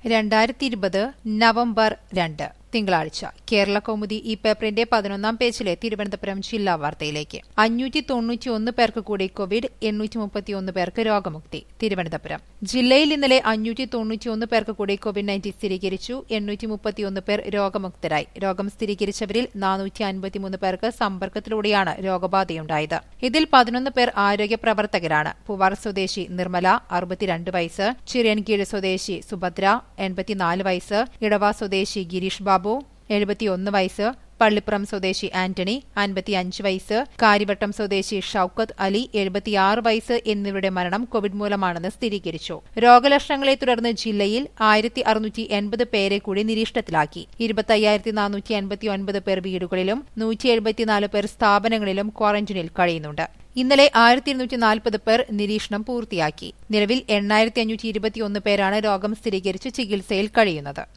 2020 November 2 തിങ്കളാഴ്ച കേരള കൗമുദി ഈ പേപ്പറിന്റെ 11-ാം പേജിലെ തിരുവനന്തപുരം ജില്ലാ വാർത്തയിലേക്ക് 591 പേർക്ക് കൂടി കോവിഡ് 831 പേർക്ക് രോഗമുക്തി തിരുവനന്തപുരം ജില്ലയിൽ ഇന്നലെ 591 പേർക്ക് കൂടി കോവിഡ്-19 സ്ഥിരീകരിച്ചു 831 പേർ രോഗമുക്തരായി രോഗം സ്ഥിരീകരിച്ചവരിൽ 453 പേർക്ക് സമ്പർക്കത്തിലൂടെയാണ് രോഗബാധയുണ്ടായത് ഇതിൽ 11 പേർ ആരോഗ്യ പ്രവർത്തകരാണ് പൂവാർ സ്വദേശി നിർമ്മല 62 വയസ്സ് ചിറയൻകീഴ് സ്വദേശി സുഭദ്ര 84 വയസ്സ് ഇടവ സ്വദേശി ഗിരീഷ് ബാബു 71 വയസ്സ് പള്ളിപ്പുറം സ്വദേശി ആന്റണി 55 വയസ്സ് കാര്യവട്ടം സ്വദേശി ഷൌക്കത്ത് അലി 76 വയസ്സ് എന്നിവരുടെ മരണം കോവിഡ് മൂലമാണെന്ന് സ്ഥിരീകരിച്ചു രോഗലക്ഷണങ്ങളെ തുടർന്ന് ജില്ലയിൽ 1680 പേരെ കൂടി നിരീക്ഷണത്തിലാക്കി 25459 പേർ വീടുകളിലും 174 പേർ സ്ഥാപനങ്ങളിലും ക്വാറന്റീനിൽ കഴിയുന്നുണ്ട് ഇന്നലെ 1240 പേർ നിരീക്ഷണം പൂർത്തിയാക്കി നിലവിൽ 8521 പേരാണ് രോഗം സ്ഥിരീകരിച്ച് ചികിത്സയിൽ കഴിയുന്നത്